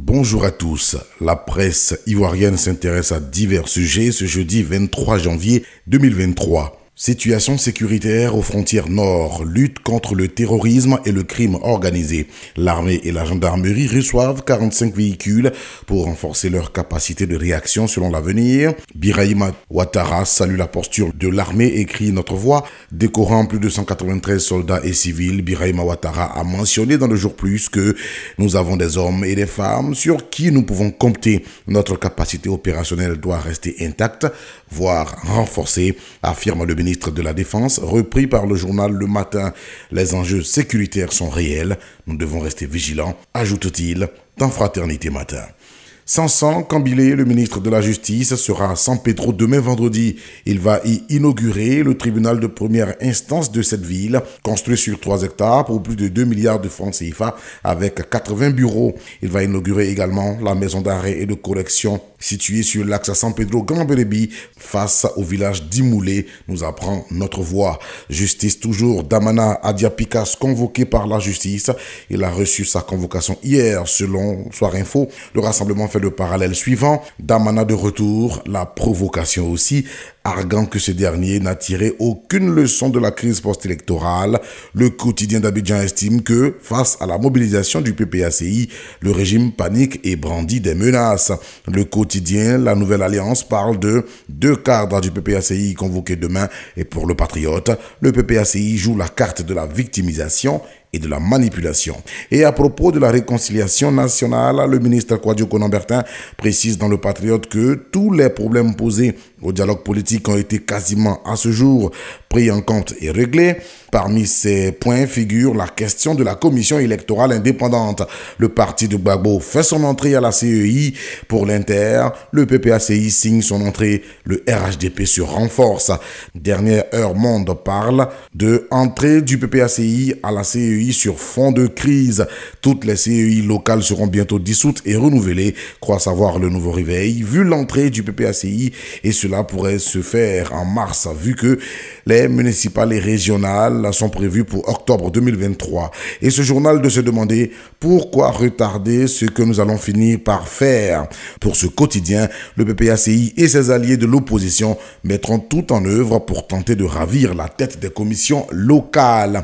Bonjour à tous. La presse ivoirienne s'intéresse à divers sujets ce jeudi 23 janvier 2023. Situation sécuritaire aux frontières nord, lutte contre le terrorisme et le crime organisé. L'armée et la gendarmerie reçoivent 45 véhicules pour renforcer leur capacité de réaction selon l'avenir. Birahima Ouattara salue la posture de l'armée et crie notre voix. Décorant plus de 193 soldats et civils, Birahima Ouattara a mentionné dans le jour plus que nous avons des hommes et des femmes sur qui nous pouvons compter. Notre capacité opérationnelle doit rester intacte, voire renforcée, affirme le ministre de la Défense, repris par le journal Le Matin. Les enjeux sécuritaires sont réels, nous devons rester vigilants, ajoute-t-il dans Fraternité Matin. Sansan Cambilé, le ministre de la Justice, sera à San Pedro demain vendredi. Il va y inaugurer le tribunal de première instance de cette ville, construit sur 3 hectares pour plus de 2 milliards de francs CFA avec 80 bureaux. Il va inaugurer également la maison d'arrêt et de correction située sur l'axe San Pedro-Gambérébi face au village d'Imoulé, nous apprend notre voix. Justice toujours, Damana Adiapikas convoqué par la justice. Il a reçu sa convocation hier selon Soir Info. Le rassemblement fait le parallèle suivant. Damana de retour, la provocation aussi, arguant que ce dernier n'a tiré aucune leçon de la crise post-électorale. Le quotidien d'Abidjan estime que, face à la mobilisation du PPACI, le régime panique et brandit des menaces. Le quotidien La Nouvelle Alliance parle de 2 cadres du PPACI convoqués demain et pour le Patriote, le PPACI joue la carte de la victimisation et de la manipulation. Et à propos de la réconciliation nationale, le ministre Kouadio Konambertin précise dans le Patriote que tous les problèmes posés au dialogue politique ont été quasiment à ce jour pris en compte et réglés. Parmi ces points figure la question de la commission électorale indépendante. Le parti de Gbagbo fait son entrée à la CEI pour l'Inter. Le PPACI signe son entrée. Le RHDP se renforce. Dernière heure monde parle de entrée du PPACI à la CEI sur fond de crise. Toutes les CEI locales seront bientôt dissoutes et renouvelées, croit savoir le Nouveau Réveil, vu l'entrée du PPACI, et cela pourrait se faire en mars, vu que les municipales et régionales sont prévues pour octobre 2023. Et ce journal de se demander pourquoi retarder ce que nous allons finir par faire. Pour ce quotidien, le PPACI et ses alliés de l'opposition mettront tout en œuvre pour tenter de ravir la tête des commissions locales.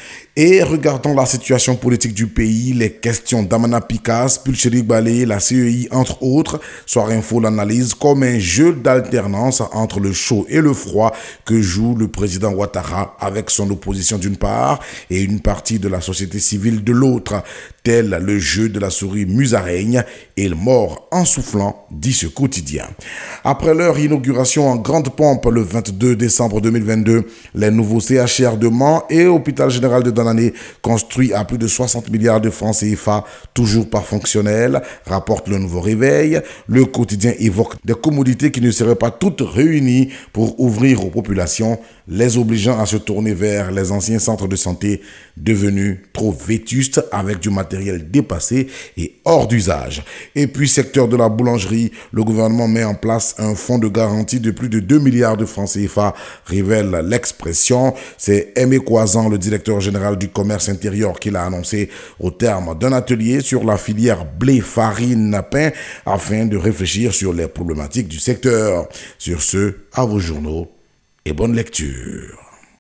Et regardons la situation politique du pays, les questions d'Amana Pikas, Pulcherik Balé, la CEI, entre autres. Soir Info l'analyse comme un jeu d'alternance entre le chaud et le froid que joue le président Ouattara avec son opposition d'une part et une partie de la société civile de l'autre. Tel le jeu de la souris musaraigne et le mort en soufflant, dit ce quotidien. Après leur inauguration en grande pompe le 22 décembre 2022, les nouveaux CHR de Mans et Hôpital Général de Dananè, construits à plus de 60 milliards de francs CFA, toujours pas fonctionnels, rapporte le Nouveau Réveil. Le quotidien évoque des commodités qui ne seraient pas toutes réunies pour ouvrir aux populations, les obligeant à se tourner vers les anciens centres de santé devenus trop vétustes avec du matériel dépassé et hors d'usage. Et puis, secteur de la boulangerie, le gouvernement met en place un fonds de garantie de plus de 2 milliards de francs CFA, révèle l'expression. C'est Aimé Croizan, le directeur général du commerce intérieur, qui l'a annoncé au terme d'un atelier sur la filière blé, farine, pain, afin de réfléchir sur les problématiques du secteur. Sur ce, à vos journaux et bonne lecture.